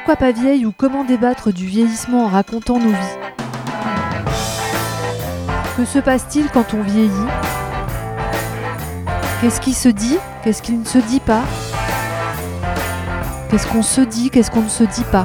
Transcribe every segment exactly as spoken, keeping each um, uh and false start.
Pourquoi pas vieille ou comment débattre du vieillissement en racontant nos vies? Que se passe-t-il quand on vieillit? Qu'est-ce qui se dit? Qu'est-ce qui ne se dit pas? Qu'est-ce qu'on se dit? Qu'est-ce qu'on ne se dit pas?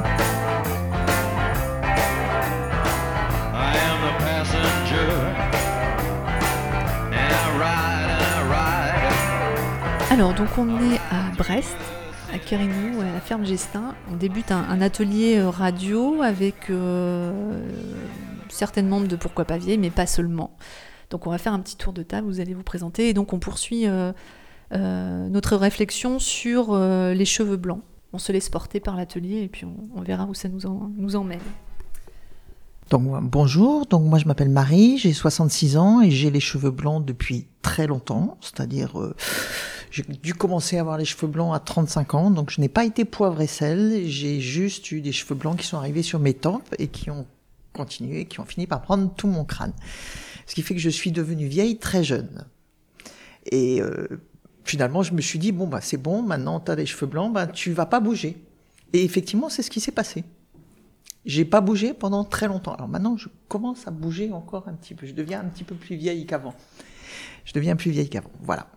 Alors, donc on est à Brest, à Quérignou, à la ferme Gestin. On débute un, un atelier radio avec euh, certaines membres de Pourquoi pas vieille, mais pas seulement. Donc on va faire un petit tour de table, vous allez vous présenter. Et donc on poursuit euh, euh, notre réflexion sur euh, les cheveux blancs. On se laisse porter par l'atelier et puis on, on verra où ça nous, en, nous emmène. Donc bonjour, donc moi je m'appelle Marie, j'ai soixante-six ans et j'ai les cheveux blancs depuis très longtemps, c'est-à-dire euh, j'ai dû commencer à avoir les cheveux blancs à trente-cinq ans, donc je n'ai pas été poivre et sel, j'ai juste eu des cheveux blancs qui sont arrivés sur mes tempes et qui ont continué, qui ont fini par prendre tout mon crâne. Ce qui fait que je suis devenue vieille très jeune. Et euh, finalement je me suis dit, bon bah c'est bon, maintenant tu as les cheveux blancs, bah tu vas pas bouger. Et effectivement c'est ce qui s'est passé. J'ai pas bougé pendant très longtemps. Alors maintenant, je commence à bouger encore un petit peu. Je deviens un petit peu plus vieille qu'avant. Je deviens plus vieille qu'avant. Voilà.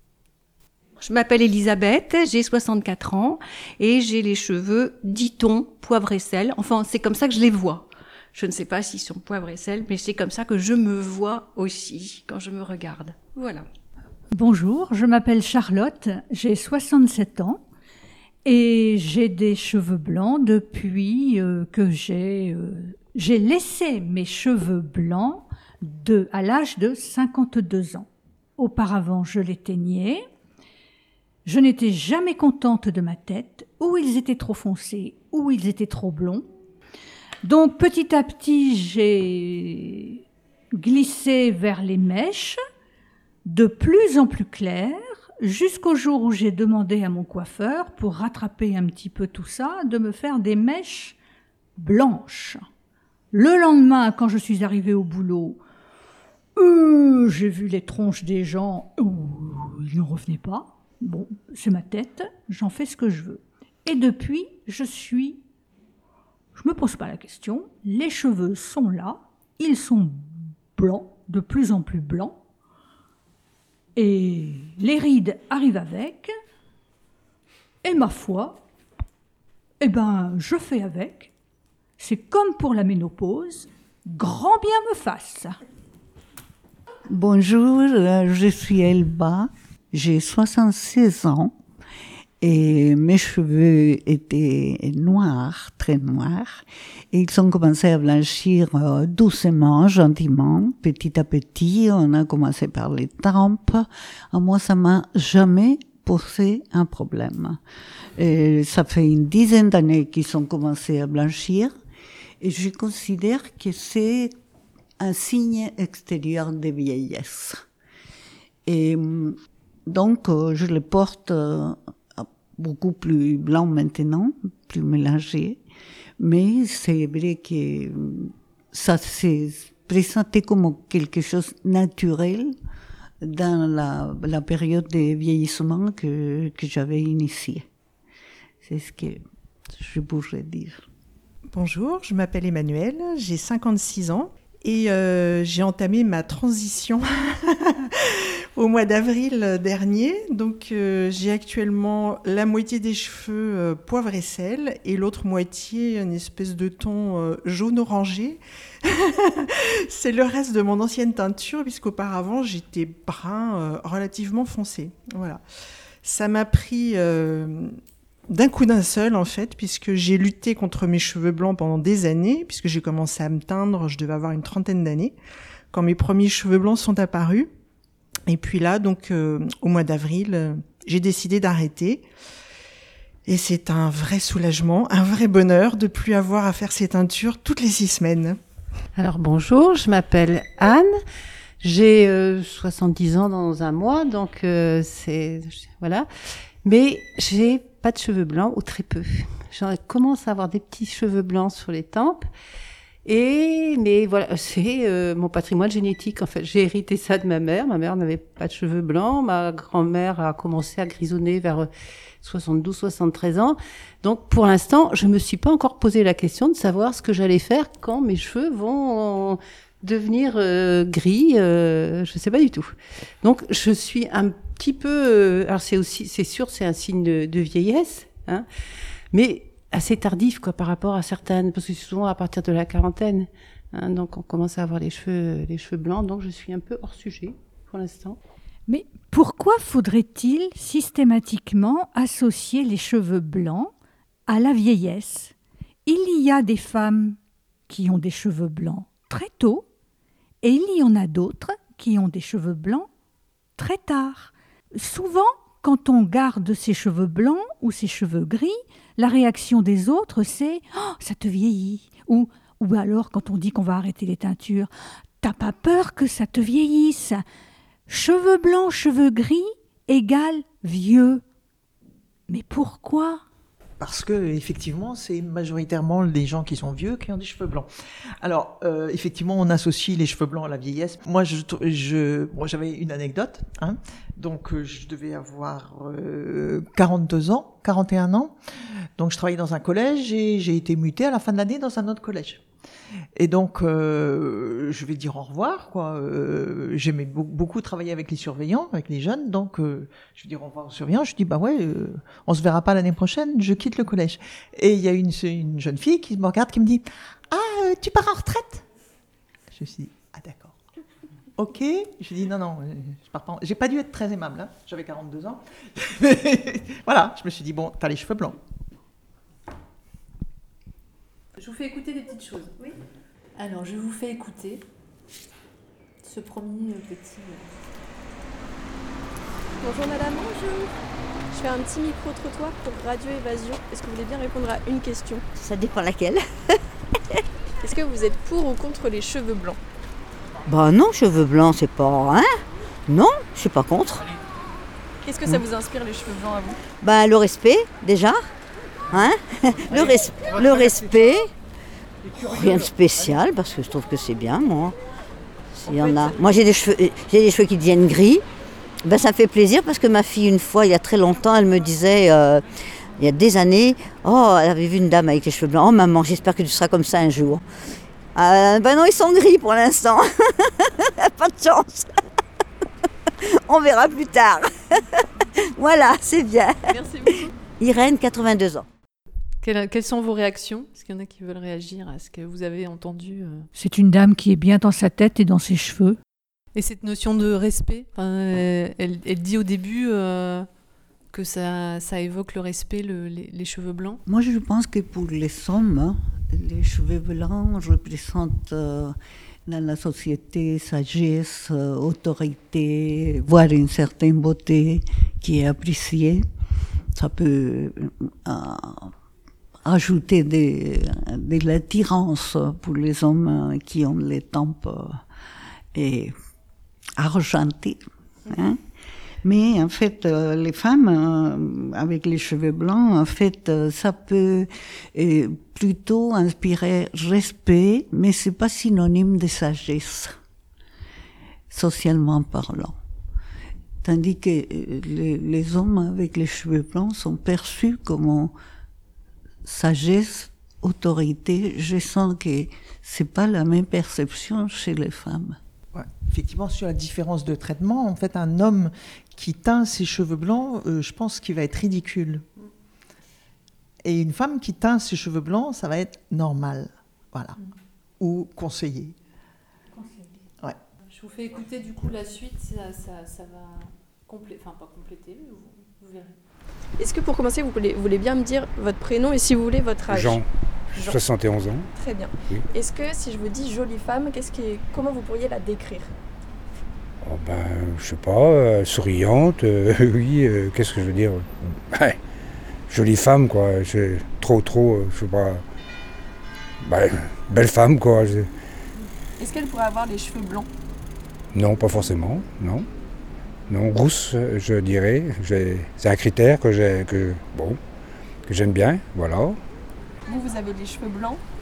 Je m'appelle Elisabeth, j'ai soixante-quatre ans et j'ai les cheveux, dit-on, poivre et sel. Enfin, c'est comme ça que je les vois. Je ne sais pas s'ils sont poivre et sel, mais c'est comme ça que je me vois aussi quand je me regarde. Voilà. Bonjour, je m'appelle Charlotte, j'ai soixante-sept ans. Et j'ai des cheveux blancs depuis euh, que j'ai euh, j'ai laissé mes cheveux blancs de à l'âge de cinquante-deux ans. Auparavant, je les teignais. Je n'étais jamais contente de ma tête, ou ils étaient trop foncés, ou ils étaient trop blonds. Donc petit à petit, j'ai glissé vers les mèches, de plus en plus claires, jusqu'au jour où j'ai demandé à mon coiffeur, pour rattraper un petit peu tout ça, de me faire des mèches blanches. Le lendemain, quand je suis arrivée au boulot, euh, j'ai vu les tronches des gens, euh, ils n'en revenaient pas. Bon, c'est ma tête, j'en fais ce que je veux. Et depuis, je suis... Je me pose pas la question, les cheveux sont là, ils sont blancs, de plus en plus blancs, et les rides arrivent avec, et ma foi, eh ben, je fais avec. C'est comme pour la ménopause, grand bien me fasse. Bonjour, je suis Elba, j'ai soixante-seize ans, et mes cheveux étaient noirs, très noirs, et ils ont commencé à blanchir euh, doucement, gentiment, petit à petit. On a commencé par les tempes. À moi, ça m'a jamais posé un problème. Et ça fait une dizaine d'années qu'ils ont commencé à blanchir, et je considère que c'est un signe extérieur de vieillesse. Et donc, euh, je les porte euh, beaucoup plus blanc maintenant, plus mélangé, mais c'est vrai que ça s'est présenté comme quelque chose de naturel dans la, la période de vieillissement que, que j'avais initiée. C'est ce que je pourrais dire. Bonjour, je m'appelle Emmanuelle, j'ai cinquante-six ans et euh, j'ai entamé ma transition au mois d'avril dernier. Donc euh, j'ai actuellement la moitié des cheveux euh, poivre et sel et l'autre moitié une espèce de ton euh, jaune orangé. C'est le reste de mon ancienne teinture puisqu'auparavant j'étais brun euh, relativement foncé. Voilà. Ça m'a pris euh, d'un coup d'un seul en fait, puisque j'ai lutté contre mes cheveux blancs pendant des années, puisque j'ai commencé à me teindre, je devais avoir une trentaine d'années, quand mes premiers cheveux blancs sont apparus. Et puis là, donc euh, au mois d'avril, euh, j'ai décidé d'arrêter. Et c'est un vrai soulagement, un vrai bonheur de plus avoir à faire ces teintures toutes les six semaines. Alors bonjour, je m'appelle Anne, j'ai euh, soixante-dix ans dans un mois, donc euh, c'est voilà. Mais j'ai pas de cheveux blancs ou très peu. Je commence à avoir des petits cheveux blancs sur les tempes Et mais voilà, c'est euh, mon patrimoine génétique en fait. J'ai hérité ça de ma mère. Ma mère n'avait pas de cheveux blancs. Ma grand-mère a commencé à grisonner vers soixante-douze soixante-treize ans. Donc pour l'instant, je me suis pas encore posé la question de savoir ce que j'allais faire quand mes cheveux vont devenir euh, gris. Euh, je sais pas du tout. Donc je suis un petit peu. Euh, alors c'est aussi, c'est sûr, c'est un signe de, de vieillesse, hein, mais assez tardif quoi par rapport à certaines, parce que c'est souvent à partir de la quarantaine, hein, donc on commence à avoir les cheveux les cheveux blancs, donc je suis un peu hors sujet pour l'instant. Mais pourquoi faudrait-il systématiquement associer les cheveux blancs à la vieillesse? Il y a des femmes qui ont des cheveux blancs très tôt et il y en a d'autres qui ont des cheveux blancs très tard. Souvent, quand on garde ses cheveux blancs ou ses cheveux gris, la réaction des autres, c'est « Oh, ça te vieillit !» ou, ou alors, quand on dit qu'on va arrêter les teintures, « T'as pas peur que ça te vieillisse ?» Cheveux blancs, cheveux gris égale vieux. Mais pourquoi ? Parce que effectivement, c'est majoritairement les gens qui sont vieux qui ont des cheveux blancs. Alors, euh, effectivement, on associe les cheveux blancs à la vieillesse. Moi, je, je, bon, j'avais une anecdote. Hein. Donc, euh, je devais avoir euh, quarante-deux ans, quarante et un ans. Donc, je travaillais dans un collège et j'ai été mutée à la fin de l'année dans un autre collège. Et donc, euh, je vais dire au revoir, quoi. Euh, j'aimais be- beaucoup travailler avec les surveillants, avec les jeunes. Donc, euh, je vais dire au revoir aux surveillants. Je dis, bah ouais, euh, on se verra pas l'année prochaine. Je quitte le collège. Et il y a une, une jeune fille qui me regarde, qui me dit, ah, euh, tu pars en retraite? Je me suis dit, ah d'accord. Ok. Je dis, non, non, je pars pas. En... J'ai pas dû être très aimable. Hein. J'avais quarante-deux ans. Voilà. Je me suis dit, bon, t'as les cheveux blancs. Je vous fais écouter des petites choses. Oui. Alors, je vous fais écouter ce premier petit... Bonjour madame. Bonjour. Je fais un petit micro-trottoir pour Radio Évasion. Est-ce que vous voulez bien répondre à une question? Ça dépend laquelle. Est-ce que vous êtes pour ou contre les cheveux blancs? Bah non, cheveux blancs, c'est pas... Hein? Non, je suis pas contre. Qu'est-ce que ça vous inspire les cheveux blancs à vous? Bah le respect, déjà. Hein? Le, res- le respect, rien de spécial parce que je trouve que c'est bien, moi. S'il y en a. Moi j'ai des cheveux, j'ai des cheveux qui deviennent gris. Ben ça me fait plaisir parce que ma fille une fois, il y a très longtemps, elle me disait, euh, il y a des années, oh elle avait vu une dame avec les cheveux blancs. Oh maman, j'espère que tu seras comme ça un jour. Euh, ben non, ils sont gris pour l'instant. Pas de chance. On verra plus tard. Voilà, c'est bien. Merci beaucoup. Irène, quatre-vingt-deux ans. Quelles, quelles sont vos réactions? Est-ce qu'il y en a qui veulent réagir à ce que vous avez entendu euh... C'est une dame qui est bien dans sa tête et dans ses cheveux. Et cette notion de respect, enfin, elle, elle dit au début euh, que ça, ça évoque le respect, le, les, les cheveux blancs. Moi, je pense que pour les hommes, les cheveux blancs représentent euh, dans la société sagesse, euh, autorité, voire une certaine beauté qui est appréciée. Ça peut euh, ajouter de, de l'attirance pour les hommes qui ont les tempes et argentées. Hein? Mais en fait, euh, les femmes euh, avec les cheveux blancs, en fait, euh, ça peut euh, plutôt inspirer respect, mais c'est pas synonyme de sagesse, socialement parlant. Tandis que euh, les, les hommes avec les cheveux blancs sont perçus comme sagesse, autorité. Je sens que c'est pas la même perception chez les femmes. Ouais. Effectivement, sur la différence de traitement, en fait, un homme qui teint ses cheveux blancs, euh, je pense qu'il va être ridicule. Et une femme qui teint ses cheveux blancs, ça va être normal, voilà, mmh. ou conseillé. Conseillé. Ouais. Je vous fais écouter du coup la suite, ça, ça, ça va compléter, enfin pas compléter, mais vous, vous verrez. Est-ce que pour commencer, vous voulez, vous voulez bien me dire votre prénom et si vous voulez votre âge? Jean. Jean. soixante et onze ans. Très bien. Oui. Est-ce que si je vous dis jolie femme, qu'est-ce qui est, comment vous pourriez la décrire? Oh ben, je sais pas, euh, souriante, euh, oui, euh, qu'est-ce que je veux dire? Ouais, jolie femme, quoi, c'est trop, trop, euh, je sais pas, ben, belle femme, quoi. Je... Est-ce qu'elle pourrait avoir les cheveux blancs? Non, pas forcément, non. Non, rousse, je dirais, j'ai... c'est un critère que, j'ai, que, bon, que j'aime bien, voilà. Vous, vous avez les cheveux blancs?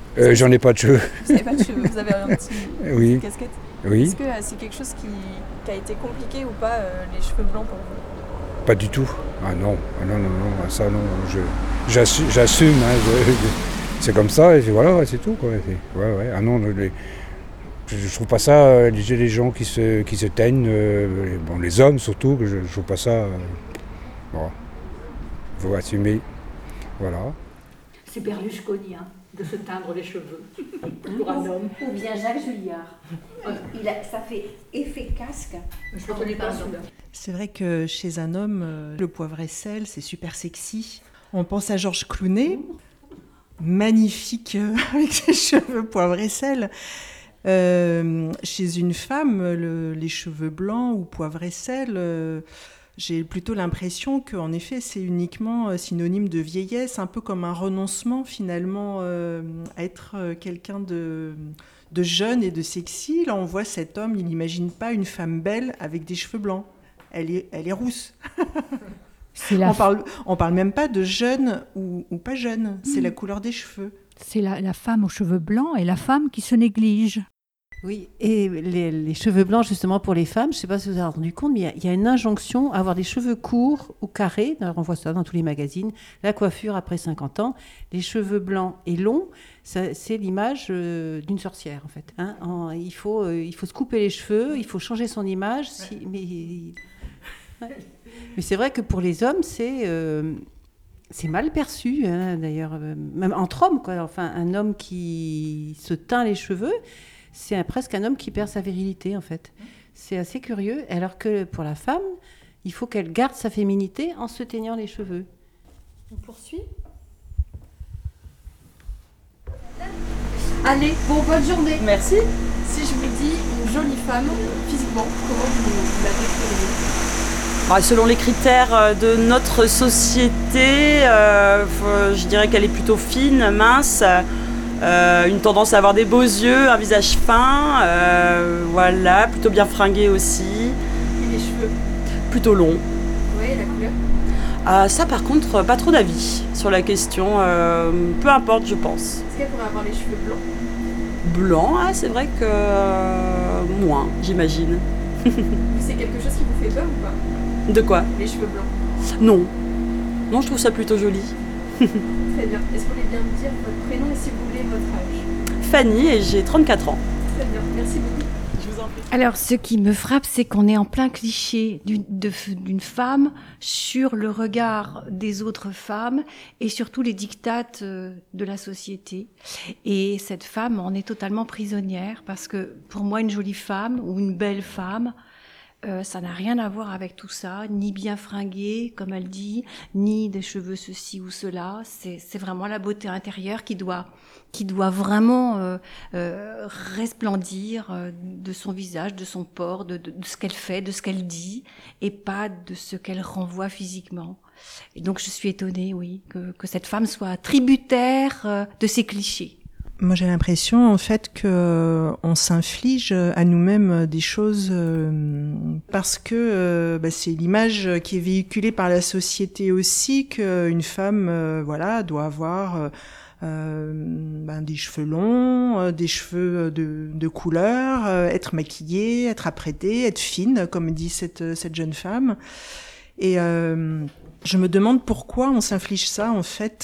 euh, J'en ai pas de cheveux. Vous n'avez pas de cheveux, vous avez un petit, Oui. une casquette. Oui. Est-ce que euh, c'est quelque chose qui, qui a été compliqué ou pas, euh, les cheveux blancs pour vous? Pas du tout. Ah non, ah non, non, non, ça non. Je, j'assume, j'assume hein, je, c'est comme ça, et voilà, ouais, c'est tout. Quoi. C'est, ouais, ouais. Ah non, les, je, je trouve pas ça, euh, les, les gens qui se, qui se teignent, euh, les, bon, les hommes surtout, je, je trouve pas ça. Euh, bon, faut assumer. Voilà. C'est berlusconien de se teindre les cheveux pour un homme. Ou bien Jacques Julliard. Il a, ça fait effet casque. Je ne connais pas celui-là. C'est vrai que chez un homme, euh, le poivre et sel, c'est super sexy. On pense à Georges Clooney, magnifique euh, avec ses cheveux poivre et sel. Euh, chez une femme, le, les cheveux blancs ou poivre et sel, euh, j'ai plutôt l'impression qu'en effet, c'est uniquement synonyme de vieillesse, un peu comme un renoncement finalement euh, à être quelqu'un de, de jeune et de sexy. Là, on voit cet homme, il n'imagine pas une femme belle avec des cheveux blancs. Elle est, elle est rousse. C'est la on parle, on parle même pas de jeune ou, ou pas jeune, c'est mmh. la couleur des cheveux. C'est la, la femme aux cheveux blancs et la femme qui se néglige. Oui, et les, les cheveux blancs, justement, pour les femmes, je ne sais pas si vous vous avez rendu compte, mais il y, y a une injonction à avoir des cheveux courts ou carrés. Alors, on voit ça dans tous les magazines. La coiffure après cinquante ans. Les cheveux blancs et longs, ça, c'est l'image euh, d'une sorcière, en fait. Hein, en, il, faut, euh, il faut se couper les cheveux, il faut changer son image. Si, mais, ouais. mais c'est vrai que pour les hommes, c'est... Euh, C'est mal perçu, hein, d'ailleurs, euh, même entre hommes, quoi. Enfin, un homme qui se teint les cheveux, c'est un, presque un homme qui perd sa virilité, en fait. C'est assez curieux, alors que pour la femme, il faut qu'elle garde sa féminité en se teignant les cheveux. On poursuit. Allez, bon, bonne journée. Merci. Si je vous dis une jolie femme, physiquement, comment vous, vous la décririez ? Selon les critères de notre société, euh, je dirais qu'elle est plutôt fine, mince, euh, une tendance à avoir des beaux yeux, un visage fin, euh, voilà, plutôt bien fringuée aussi. Et les cheveux ? Plutôt longs. Oui, la couleur ? Ah, ça par contre, pas trop d'avis sur la question, euh, peu importe je pense. Est-ce qu'elle pourrait avoir les cheveux blancs ? Blancs, ah, c'est vrai que euh, moins, j'imagine. C'est quelque chose qui vous fait peur ou pas ? De quoi ? Les cheveux blancs. Non. Non, je trouve ça plutôt joli. Très bien. Est-ce que vous voulez bien me dire votre prénom et si vous voulez votre âge ? Fanny et j'ai trente-quatre ans. Très bien. Merci beaucoup. Je vous en prie. Alors, ce qui me frappe, c'est qu'on est en plein cliché d'une, de, d'une femme sur le regard des autres femmes et surtout les dictates de la société. Et cette femme en est totalement prisonnière parce que pour moi, une jolie femme ou une belle femme, Euh, ça n'a rien à voir avec tout ça, ni bien fringuée, comme elle dit, ni des cheveux ceci ou cela. C'est, c'est vraiment la beauté intérieure qui doit, qui doit vraiment euh, euh, resplendir euh, de son visage, de son port, de, de, de ce qu'elle fait, de ce qu'elle dit, et pas de ce qu'elle renvoie physiquement. Et donc je suis étonnée, oui, que, que cette femme soit tributaire euh, de ces clichés. Moi, j'ai l'impression, en fait, que on s'inflige à nous-mêmes des choses euh, parce que euh, bah, c'est l'image qui est véhiculée par la société aussi qu'une femme, euh, voilà, doit avoir euh, ben, des cheveux longs, euh, des cheveux de, de couleur, euh, être maquillée, être apprêtée, être fine, comme dit cette cette jeune femme. Et euh, je me demande pourquoi on s'inflige ça, en fait.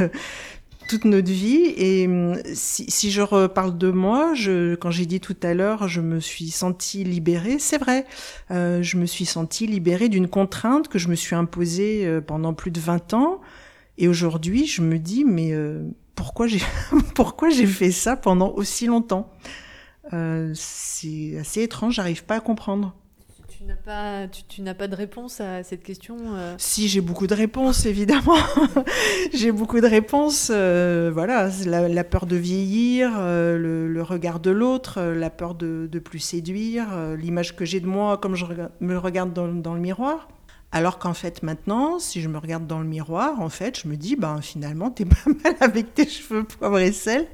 toute notre vie. Et si, si je reparle de moi, je, quand j'ai dit tout à l'heure, je me suis sentie libérée, c'est vrai. Euh, je me suis sentie libérée d'une contrainte que je me suis imposée pendant plus de vingt ans. Et aujourd'hui, je me dis, mais euh, pourquoi j'ai pourquoi j'ai fait ça pendant aussi longtemps ? euh, C'est assez étrange, j'arrive pas à comprendre. Tu n'as pas, tu, tu n'as pas de réponse à cette question euh... Si, j'ai beaucoup de réponses, évidemment. J'ai beaucoup de réponses. Euh, voilà, la, la peur de vieillir, euh, le, le regard de l'autre, euh, la peur de, de plus séduire, euh, l'image que j'ai de moi comme je rega- me regarde dans, dans le miroir. Alors qu'en fait, maintenant, si je me regarde dans le miroir, en fait, je me dis, ben, finalement, t'es pas mal avec tes cheveux poivre et sel.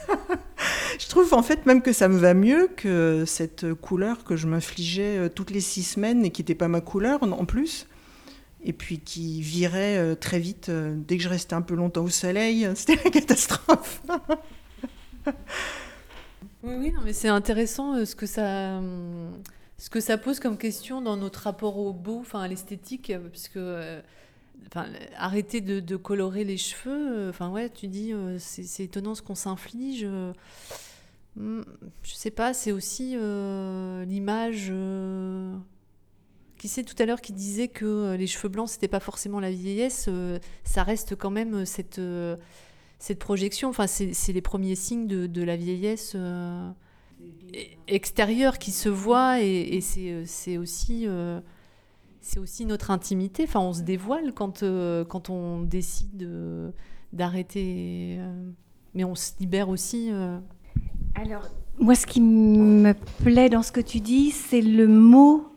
Je trouve, en fait, même que ça me va mieux que cette couleur que je m'infligeais toutes les six semaines et qui n'était pas ma couleur, en plus. Et puis qui virait très vite. Dès que je restais un peu longtemps au soleil, c'était la catastrophe. Oui, oui, non, mais c'est intéressant euh, ce que ça, hum, ce que ça pose comme question dans notre rapport au beau, enfin à l'esthétique, euh, parce que, euh, enfin, arrêter de, de colorer les cheveux, euh, enfin ouais, tu dis, euh, c'est, c'est étonnant ce qu'on s'inflige. euh, hum, je sais pas, c'est aussi euh, l'image. euh, Qui c'est tout à l'heure qui disait que euh, les cheveux blancs c'était pas forcément la vieillesse, euh, ça reste quand même euh, cette euh, cette projection. Enfin, c'est, c'est les premiers signes de, de la vieillesse euh, extérieure qui se voit, et, et c'est, c'est, aussi, euh, c'est aussi notre intimité. Enfin, on se dévoile quand, euh, quand on décide euh, d'arrêter, euh, mais on se libère aussi. Euh. Alors, moi, ce qui me plaît dans ce que tu dis, c'est le mot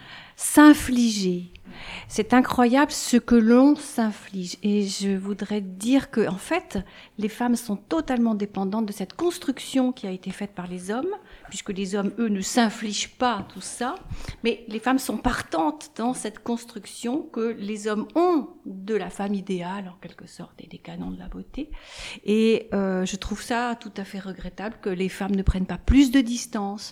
s'infliger. C'est incroyable ce que l'on s'inflige. Et je voudrais dire que, en fait, les femmes sont totalement dépendantes de cette construction qui a été faite par les hommes, puisque les hommes, eux, ne s'infligent pas tout ça. Mais les femmes sont partantes dans cette construction que les hommes ont de la femme idéale, en quelque sorte, et des canons de la beauté. Et euh, je trouve ça tout à fait regrettable que les femmes ne prennent pas plus de distance,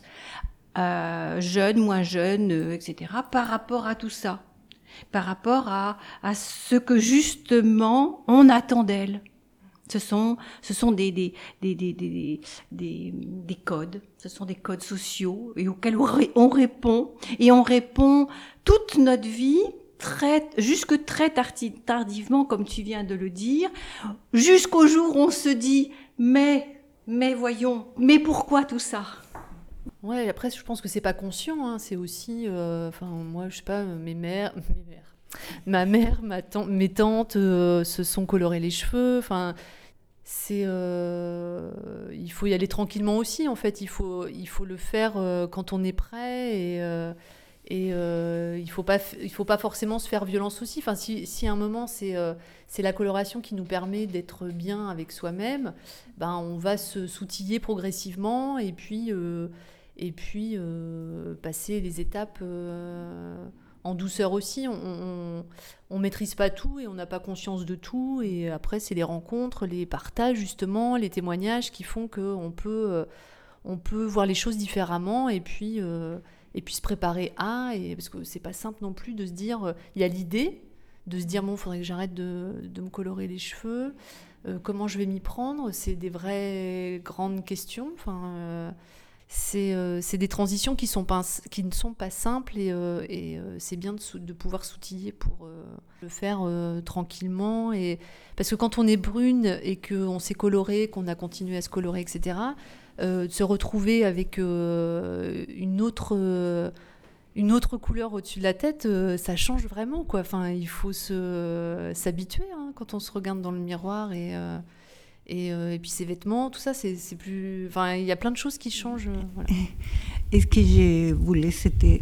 euh, jeunes, moins jeunes, euh, et cetera, par rapport à tout ça. Par rapport à, à ce que justement on attend d'elles. Ce sont, ce sont des, des, des, des, des, des, des codes, ce sont des codes sociaux et auxquels on répond, et on répond toute notre vie, très, jusque très tardivement, comme tu viens de le dire, jusqu'au jour où on se dit « mais, mais voyons, mais pourquoi tout ça ?» Ouais, après, je pense que c'est pas conscient, hein, c'est aussi, euh, enfin, moi, je sais pas, mes mères, mes mères, ma mère, ma tante, mes tantes euh, se sont colorées les cheveux, enfin, c'est, euh, il faut y aller tranquillement aussi, en fait, il faut, il faut le faire euh, quand on est prêt, et, euh, et euh, il faut pas, il faut pas forcément se faire violence aussi, enfin, si, si à un moment, c'est, euh, c'est la coloration qui nous permet d'être bien avec soi-même, ben, on va se s'outiller progressivement, et puis... Euh, et puis euh, passer les étapes euh, en douceur aussi. On ne maîtrise pas tout et on n'a pas conscience de tout, et après c'est les rencontres, les partages justement, les témoignages qui font qu'on peut, euh, on peut voir les choses différemment, et puis, euh, et puis se préparer à, et, parce que c'est pas simple non plus de se dire, euh, il y a l'idée de se dire bon, il faudrait que j'arrête de, de me colorer les cheveux, euh, comment je vais m'y prendre, c'est des vraies grandes questions, enfin... Euh, C'est, euh, c'est des transitions qui, sont pas, qui ne sont pas simples, et, euh, et euh, c'est bien de, sou- de pouvoir s'outiller pour euh, le faire euh, tranquillement. Et... Parce que quand on est brune et qu'on s'est coloré, qu'on a continué à se colorer, et cetera, euh, de se retrouver avec euh, une, autre, euh, une autre couleur au-dessus de la tête, euh, ça change vraiment, quoi. Enfin, il faut se, s'habituer hein, quand on se regarde dans le miroir, et... Euh, Et, euh, et puis ces vêtements, tout ça, c'est, c'est plus... Enfin, il y a plein de choses qui changent. Euh, voilà. Et ce que je voulais, c'était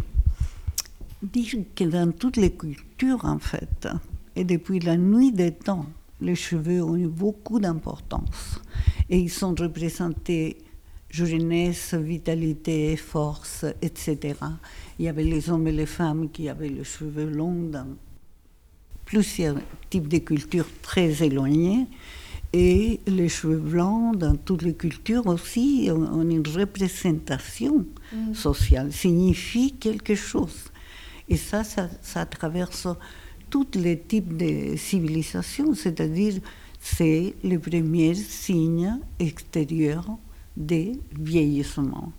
dire que dans toutes les cultures, en fait, et depuis la nuit des temps, les cheveux ont eu beaucoup d'importance. Et ils sont représentés jeunesse, vitalité, force, et cetera. Il y avait les hommes et les femmes qui avaient les cheveux longs dans plusieurs types de cultures très éloignées. Et les cheveux blancs, dans toutes les cultures aussi, ont une représentation mmh. sociale, signifie quelque chose. Et ça, ça, ça traverse tous les types de civilisations, c'est-à-dire c'est le premier signe extérieur de vieillissement.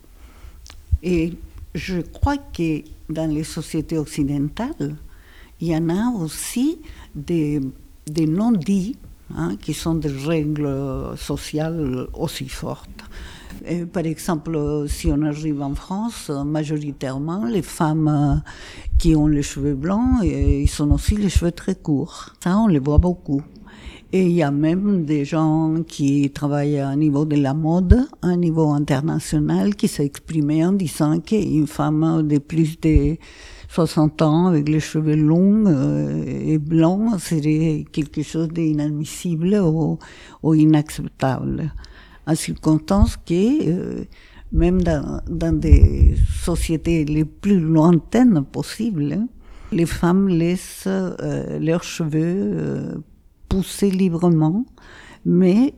Et je crois que dans les sociétés occidentales, il y en a aussi des, des non-dits, Hein, qui sont des règles sociales aussi fortes. Et par exemple, si on arrive en France, majoritairement, les femmes qui ont les cheveux blancs, ils ont aussi les cheveux très courts. Ça, on les voit beaucoup. Et il y a même des gens qui travaillent au niveau de la mode, à un niveau international, qui s'est exprimé en disant qu'une femme de plus de soixante ans, avec les cheveux longs euh, et blancs, serait quelque chose d'inadmissible ou, ou inacceptable. En circonstance que, euh, même dans, dans des sociétés les plus lointaines possibles, hein, les femmes laissent euh, leurs cheveux euh, pousser librement, mais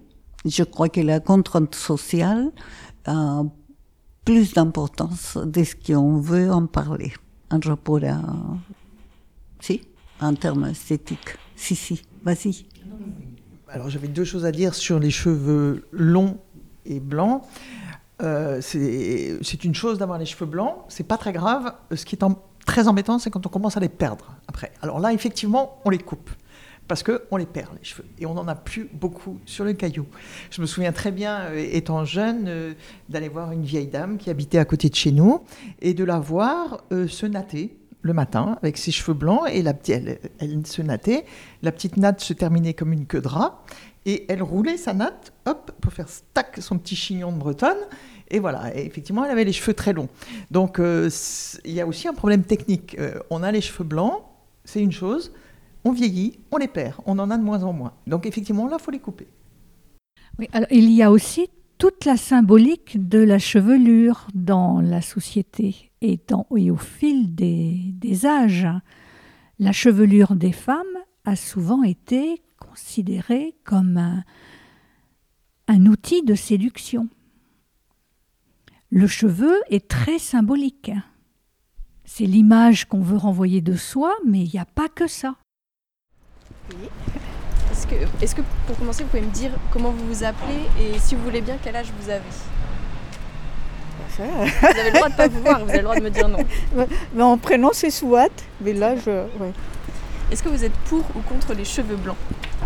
je crois que la contrainte sociale a plus d'importance de ce qu'on veut en parler, en rapport à... Si, en termes esthétiques. Si, si, vas-y. Alors j'avais deux choses à dire sur les cheveux longs et blancs. Euh, c'est, c'est une chose d'avoir les cheveux blancs, c'est pas très grave. Ce qui est en, très embêtant, c'est quand on commence à les perdre après. Alors là, effectivement, on les coupe. Parce qu'on les perd, les cheveux. Et on n'en a plus beaucoup sur le caillou. Je me souviens très bien, euh, étant jeune, euh, d'aller voir une vieille dame qui habitait à côté de chez nous et de la voir euh, se natter le matin avec ses cheveux blancs. Et la, elle, elle se nattait. La petite natte se terminait comme une queue de rat. Et elle roulait sa natte, hop, pour faire stack son petit chignon de bretonne. Et voilà, et effectivement, elle avait les cheveux très longs. Donc, euh, il y a aussi un problème technique. Euh, on a les cheveux blancs, c'est une chose. On vieillit, on les perd, on en a de moins en moins. Donc effectivement, là, il faut les couper. Oui, alors, il y a aussi toute la symbolique de la chevelure dans la société et, dans, et au fil des, des âges. La chevelure des femmes a souvent été considérée comme un, un outil de séduction. Le cheveu est très symbolique. C'est l'image qu'on veut renvoyer de soi, mais il n'y a pas que ça. Oui. Est-ce que, est-ce que, pour commencer, vous pouvez me dire comment vous vous appelez et si vous voulez bien, quel âge vous avez ? Ça. Vous avez le droit de ne pas vous voir, vous avez le droit de me dire non. Mon prénom c'est Souat, mais là je... Ouais. Est-ce que vous êtes pour ou contre les cheveux blancs ?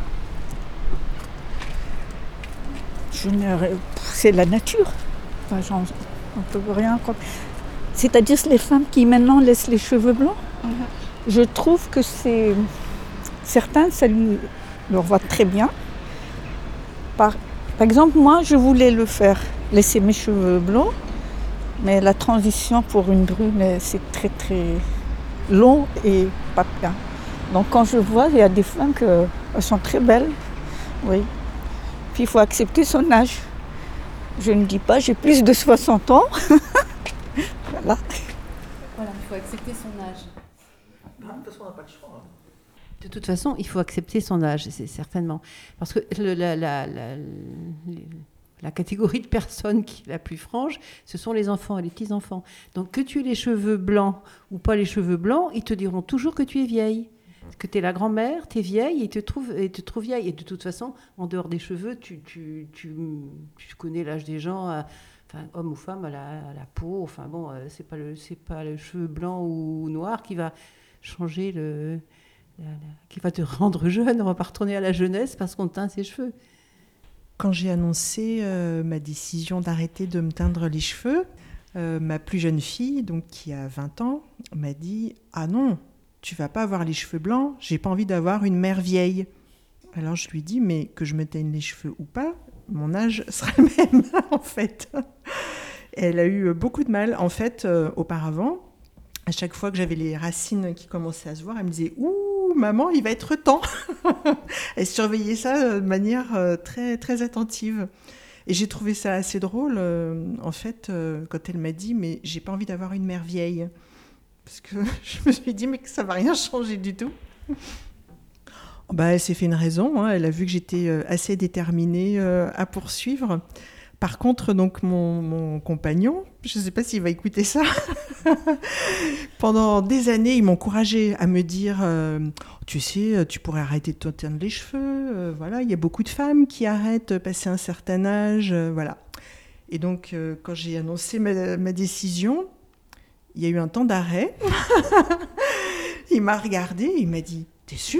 Je ne... C'est la nature. Enfin, j'en... on ne peut rien contre. C'est-à-dire les femmes qui maintenant laissent les cheveux blancs, mm-hmm. Je trouve que c'est... Certains, ça lui, leur va très bien. Par, par exemple, moi, je voulais le faire, laisser mes cheveux blancs, mais la transition pour une brune, c'est très très long et pas bien. Donc quand je vois, il y a des femmes qui sont très belles, oui. Puis il faut accepter son âge. Je ne dis pas, j'ai plus de soixante ans. Voilà. Voilà, il faut accepter son âge. De toute façon, on n'a pas le choix. De toute façon, il faut accepter son âge, c'est certainement. Parce que le, la, la, la, la catégorie de personnes qui est la plus franche, ce sont les enfants et les petits-enfants. Donc que tu aies les cheveux blancs ou pas les cheveux blancs, ils te diront toujours que tu es vieille. Que tu es la grand-mère, tu es vieille et ils te trouvent, et te trouvent vieille. Et de toute façon, en dehors des cheveux, tu, tu, tu, tu connais l'âge des gens, à, enfin, homme ou femme, à la, à la peau. Enfin bon, c'est pas le, c'est pas le cheveu blanc ou noir qui va changer le... qui va te rendre jeune, on va pas retourner à la jeunesse parce qu'on teint ses cheveux. Quand j'ai annoncé euh, ma décision d'arrêter de me teindre les cheveux, euh, ma plus jeune fille, donc qui a vingt ans, m'a dit « Ah non, tu vas pas avoir les cheveux blancs, j'ai pas envie d'avoir une mère vieille. » Alors je lui dis « Mais que je me teigne les cheveux ou pas, mon âge sera le même en fait. » Elle a eu beaucoup de mal. En fait, euh, auparavant, à chaque fois que j'avais les racines qui commençaient à se voir, elle me disait « Ouh, maman, il va être temps !» Elle surveillait ça de manière très, très attentive. Et j'ai trouvé ça assez drôle, euh, en fait, euh, quand elle m'a dit « Mais j'ai pas envie d'avoir une mère vieille. » Parce que je me suis dit « Mais que ça va rien changer du tout. » Bah, elle s'est fait une raison, hein. Elle a vu que j'étais assez déterminée euh, à poursuivre. Par contre, donc, mon, mon compagnon, je ne sais pas s'il va écouter ça, pendant des années, il m'encourageait à me dire euh, « Tu sais, tu pourrais arrêter de te teindre les cheveux. Euh, voilà, il y a beaucoup de femmes qui arrêtent passé un certain âge. Euh, voilà. » Et donc, euh, quand j'ai annoncé ma, ma décision, il y a eu un temps d'arrêt. Il m'a regardé, il m'a dit « T'es sûre ?»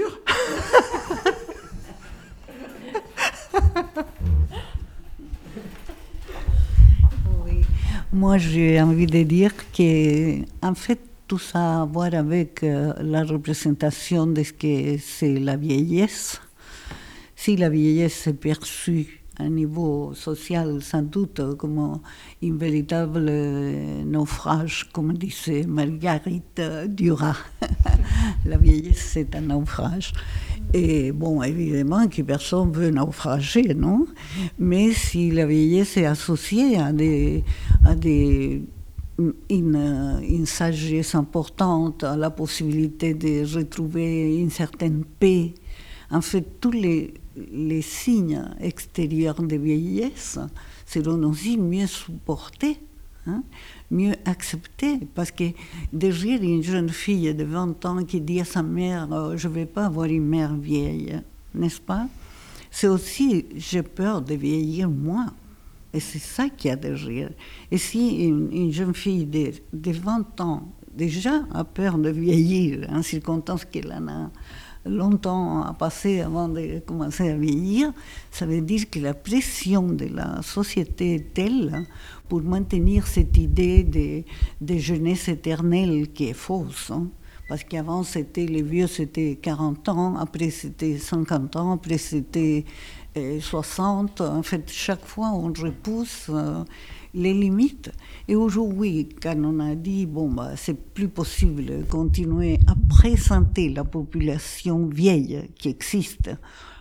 Moi, j'ai envie de dire que, en fait, tout ça a à voir avec euh, la représentation de ce que c'est la vieillesse. Si la vieillesse est perçue à un niveau social, sans doute, comme un véritable naufrage, comme disait Marguerite Duras. La vieillesse, c'est un naufrage. Et bon, évidemment que personne ne veut naufrager, non? Mais si la vieillesse est associée à, des, à des, une, une sagesse importante, à la possibilité de retrouver une certaine paix, en fait, tous les, les signes extérieurs de vieillesse seront aussi mieux supportés, hein, mieux acceptés. Parce que derrière une jeune fille de vingt ans qui dit à sa mère oh, « je ne vais pas avoir une mère vieille », n'est-ce pas? C'est aussi « j'ai peur de vieillir moi ». Et c'est ça qu'il y a derrière. Et si une, une jeune fille de, de vingt ans déjà a peur de vieillir, en circonstance qu'elle en a longtemps à passer avant de commencer à vieillir, ça veut dire que la pression de la société est telle pour maintenir cette idée de, de jeunesse éternelle qui est fausse. Hein. Parce qu'avant, c'était, les vieux, c'était quarante ans, après c'était cinquante ans, après c'était euh, soixante. En fait, chaque fois, on repousse euh, les limites. Et aujourd'hui, quand on a dit, bon, bah, c'est plus possible de continuer à présenter la population vieille qui existe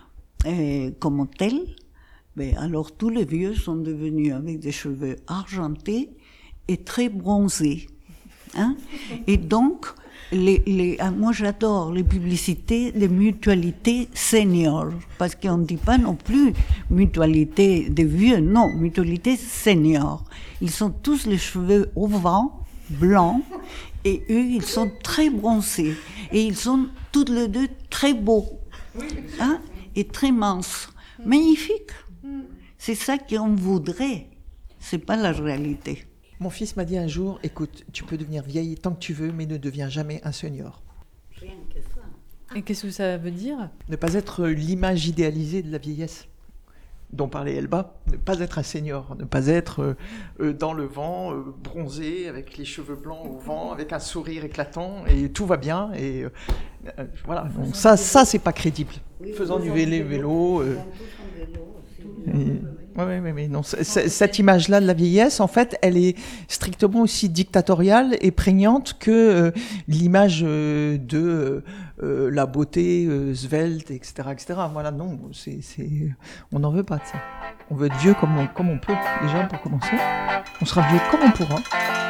euh, comme telle, ben, alors tous les vieux sont devenus avec des cheveux argentés et très bronzés. Hein? Et donc, Les, les, moi j'adore les publicités de mutualité senior, parce qu'on ne dit pas non plus mutualité de vieux, non, mutualité senior. Ils sont tous les cheveux au vent, blancs, et eux ils sont très bronzés, et ils sont tous les deux très beaux, hein, et très minces, magnifiques. C'est ça qu'on voudrait, c'est pas la réalité. Mon fils m'a dit un jour, écoute, tu peux devenir vieille tant que tu veux, mais ne deviens jamais un senior. Rien que ça. Et qu'est-ce que ça veut dire? Ne pas être l'image idéalisée de la vieillesse, dont parlait Elba. Ne pas être un senior, ne pas être euh, dans le vent, euh, bronzé, avec les cheveux blancs au vent, avec un sourire éclatant, et tout va bien. Et euh, euh, voilà, donc ça, ça c'est pas crédible. Faisant du vélo, vélo. Euh, et, Oui, oui, oui, non. C- c- cette image-là de la vieillesse, en fait, elle est strictement aussi dictatoriale et prégnante que euh, l'image euh, de euh, la beauté euh, svelte, et cetera, et cetera. Voilà, non, c'est, c'est... on n'en veut pas de ça. On veut être vieux comme on, comme on peut, déjà, pour commencer. On sera vieux comme on pourra.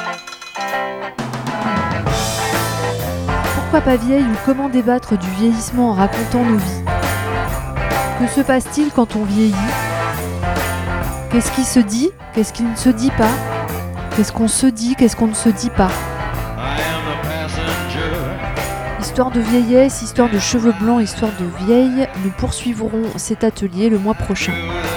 Pourquoi pas vieille ou comment débattre du vieillissement en racontant nos vies? Que se passe-t-il quand on vieillit? Qu'est-ce qui se dit? Qu'est-ce qui ne se dit pas? Qu'est-ce qu'on se dit? Qu'est-ce qu'on ne se dit pas? Histoire de vieillesse, histoire de cheveux blancs, histoire de vieille, nous poursuivrons cet atelier le mois prochain.